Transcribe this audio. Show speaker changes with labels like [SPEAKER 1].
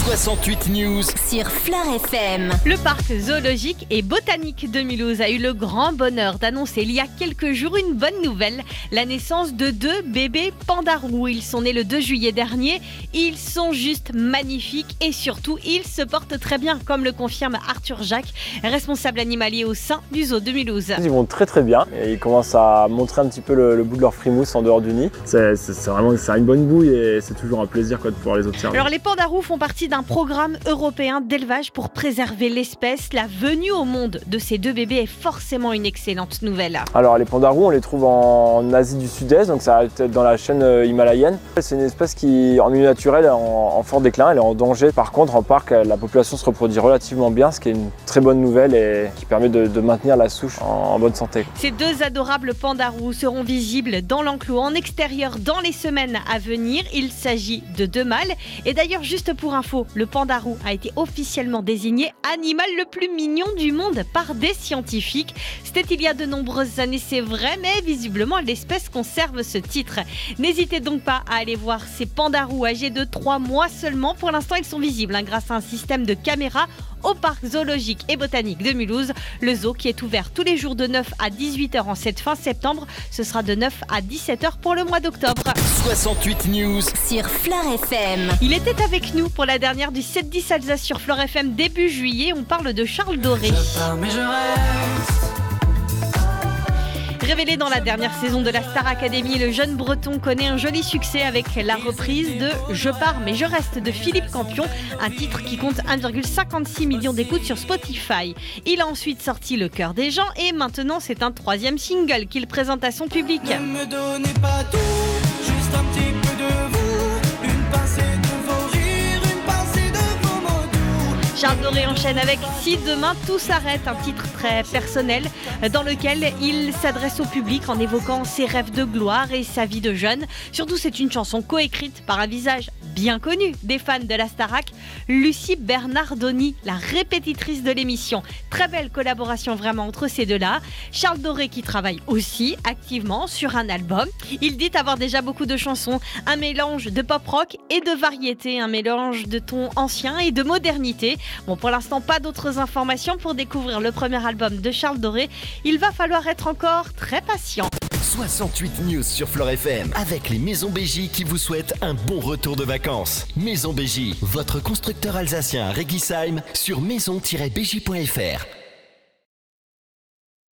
[SPEAKER 1] 68 News
[SPEAKER 2] sur Fleur FM.
[SPEAKER 3] Le parc zoologique et botanique de Mulhouse a eu le grand bonheur d'annoncer il y a quelques jours une bonne nouvelle, la naissance de 2 bébés pandarous. Ils sont nés le 2 juillet dernier, ils sont juste magnifiques et surtout ils se portent très bien, comme le confirme Arthur Jacques, responsable animalier au sein du zoo de Mulhouse.
[SPEAKER 4] Ils vont très très bien et ils commencent à montrer un petit peu le bout de leur frimousse en dehors du nid. C'est une bonne bouille et c'est toujours un plaisir de pouvoir les observer.
[SPEAKER 3] Alors les pandarous font partie d'un programme européen d'élevage pour préserver l'espèce. La venue au monde de ces 2 bébés est forcément une excellente nouvelle.
[SPEAKER 4] Alors les pandarous, on les trouve en Asie du Sud-Est, donc ça va être dans la chaîne himalayenne. C'est une espèce qui, en milieu naturel, est en fort déclin, elle est en danger. Par contre, en parc, la population se reproduit relativement bien, ce qui est une très bonne nouvelle et qui permet de maintenir la souche en bonne santé.
[SPEAKER 3] Ces 2 adorables pandarous seront visibles dans l'enclos en extérieur dans les semaines à venir. Il s'agit de 2 mâles. Et d'ailleurs, juste pour info, le pandarou a été officiellement désigné animal le plus mignon du monde par des scientifiques. C'était il y a de nombreuses années, c'est vrai, mais visiblement l'espèce conserve ce titre. N'hésitez donc pas à aller voir ces pandarous âgés de 3 mois seulement. Pour l'instant, ils sont visibles grâce à un système de caméras au parc zoologique et botanique de Mulhouse. Le zoo qui est ouvert tous les jours de 9 à 18h en cette fin septembre. Ce sera de 9 à 17h pour le mois d'octobre.
[SPEAKER 1] 68 News
[SPEAKER 2] sur Fleur FM.
[SPEAKER 3] Il était avec nous pour la dernière du 7-10 Alsace sur Fleur FM début juillet. On parle de Charles Doré. Révélé dans la dernière saison de la Star Academy, le jeune breton connaît un joli succès avec la reprise de Je pars mais je reste de Philippe Campion, un titre qui compte 1,56 million d'écoutes sur Spotify. Il a ensuite sorti Le cœur des gens et maintenant c'est un 3e single qu'il présente à son public.
[SPEAKER 5] Ne me donnez pas tout, juste un petit peu de vous, une pincée de vos rires, une pincée de vos mots doux.
[SPEAKER 3] Charles Doré enchaîne avec Si demain tout s'arrête, un titre très personnel dans lequel il s'adresse au public en évoquant ses rêves de gloire et sa vie de jeune. Surtout, c'est une chanson coécrite par un visage bien connu des fans de la Starac, Lucie Bernardoni, la répétitrice de l'émission. Très belle collaboration vraiment entre ces deux-là. Charles Doré qui travaille aussi activement sur un album. Il dit avoir déjà beaucoup de chansons, un mélange de pop-rock et de variété, un mélange de tons anciens et de modernité. Bon, pour l'instant, pas d'autres informations pour découvrir le premier album de Charles Doré. Il va falloir être encore très patient.
[SPEAKER 1] 68 News sur Fleur FM avec les Maisons BJ qui vous souhaitent un bon retour de vacances. Maison BJ, votre constructeur alsacien à Réguisheim sur maison-bj.fr.